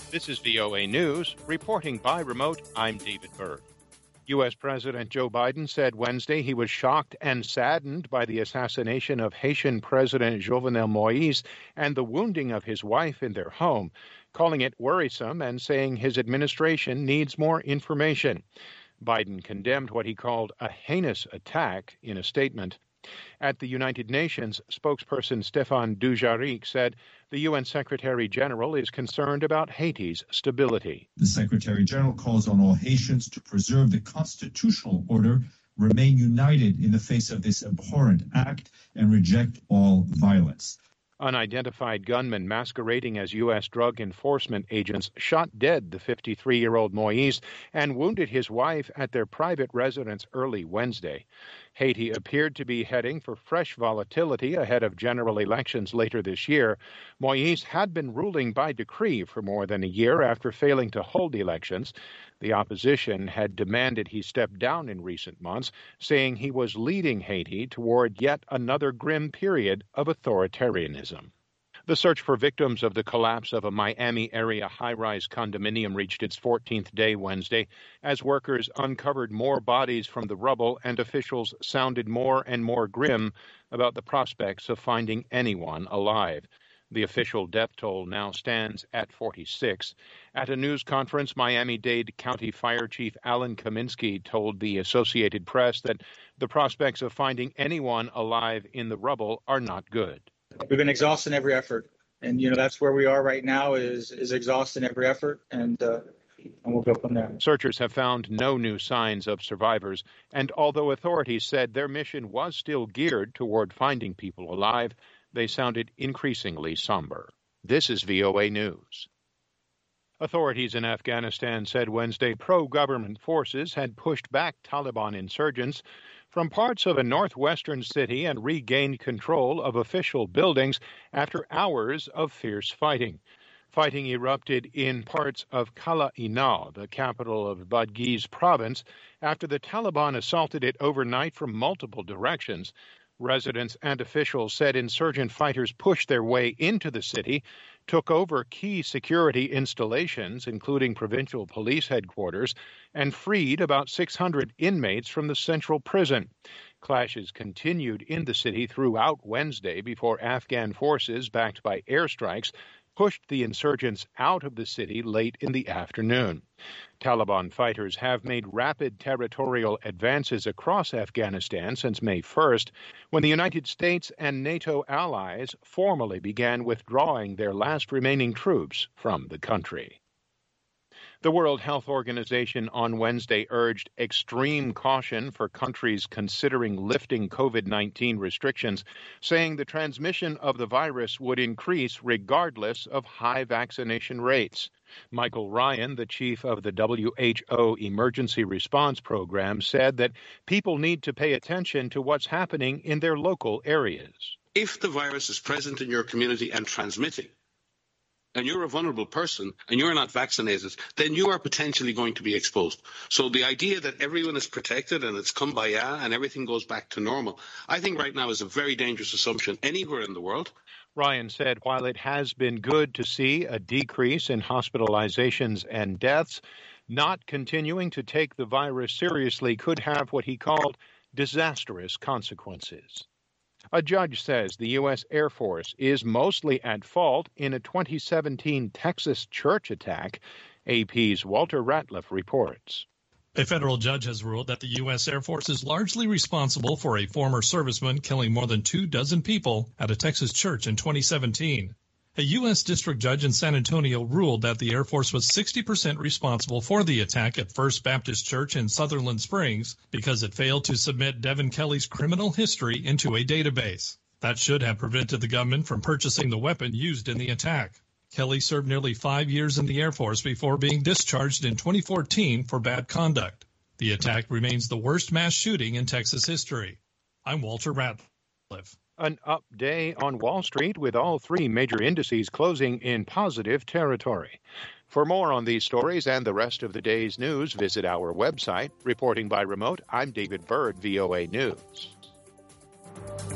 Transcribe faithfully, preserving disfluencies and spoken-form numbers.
This is V O A News. Reporting by remote, I'm David Byrd. U S. President Joe Biden said Wednesday he was shocked and saddened by the assassination of Haitian President Jovenel Moïse and the wounding of his wife in their home, calling it worrisome and saying his administration needs more information. Biden condemned what he called a heinous attack in a statement. At the United Nations, spokesperson Stéphane Dujarric said the U N Secretary General is concerned about Haiti's stability. The Secretary General calls on all Haitians to preserve the constitutional order, remain united in the face of this abhorrent act, and reject all violence. Unidentified gunmen masquerading as U S drug enforcement agents shot dead the fifty-three-year-old Moïse and wounded his wife at their private residence early Wednesday. Haiti appeared to be heading for fresh volatility ahead of general elections later this year. Moïse had been ruling by decree for more than a year after failing to hold elections. The opposition had demanded he step down in recent months, saying he was leading Haiti toward yet another grim period of authoritarianism. The search for victims of the collapse of a Miami area high-rise condominium reached its fourteenth day Wednesday as workers uncovered more bodies from the rubble and officials sounded more and more grim about the prospects of finding anyone alive. The official death toll now stands at forty-six. At a news conference, Miami-Dade County Fire Chief Alan Kaminsky told the Associated Press that the prospects of finding anyone alive in the rubble are not good. We've been exhausting every effort, and you know that's where we are right now is is exhausting every effort, and uh, and we'll go from there. Searchers have found no new signs of survivors, and although authorities said their mission was still geared toward finding people alive, they sounded increasingly somber. This is V O A News. Authorities in Afghanistan said Wednesday pro-government forces had pushed back Taliban insurgents from parts of a northwestern city and regained control of official buildings after hours of fierce fighting. Fighting erupted in parts of Kala Inal, the capital of Badghis province, after the Taliban assaulted it overnight from multiple directions. Residents and officials said insurgent fighters pushed their way into the city, took over key security installations, including provincial police headquarters, and freed about six hundred inmates from the central prison. Clashes continued in the city throughout Wednesday before Afghan forces, backed by airstrikes, pushed the insurgents out of the city late in the afternoon. Taliban fighters have made rapid territorial advances across Afghanistan since May first, when the United States and NATO allies formally began withdrawing their last remaining troops from the country. The World Health Organization on Wednesday urged extreme caution for countries considering lifting COVID nineteen restrictions, saying the transmission of the virus would increase regardless of high vaccination rates. Michael Ryan, the chief of the W H O Emergency Response Program, said that people need to pay attention to what's happening in their local areas. If the virus is present in your community and transmitting, and you're a vulnerable person and you're not vaccinated, then you are potentially going to be exposed. So the idea that everyone is protected and it's kumbaya and everything goes back to normal, I think right now is a very dangerous assumption anywhere in the world. Ryan said while it has been good to see a decrease in hospitalizations and deaths, not continuing to take the virus seriously could have what he called disastrous consequences. A judge says the U S. Air Force is mostly at fault in a twenty seventeen Texas church attack. A P's Walter Ratliff reports. A federal judge has ruled that the U S. Air Force is largely responsible for a former serviceman killing more than two dozen people at a Texas church in twenty seventeen. A U S district judge in San Antonio ruled that the Air Force was sixty percent responsible for the attack at First Baptist Church in Sutherland Springs because it failed to submit Devin Kelly's criminal history into a database. That should have prevented the government from purchasing the weapon used in the attack. Kelly served nearly five years in the Air Force before being discharged in twenty fourteen for bad conduct. The attack remains the worst mass shooting in Texas history. I'm Walter Ratliff. An up day on Wall Street with all three major indices closing in positive territory. For more on these stories and the rest of the day's news, visit our website. Reporting by remote, I'm David Byrd, V O A News.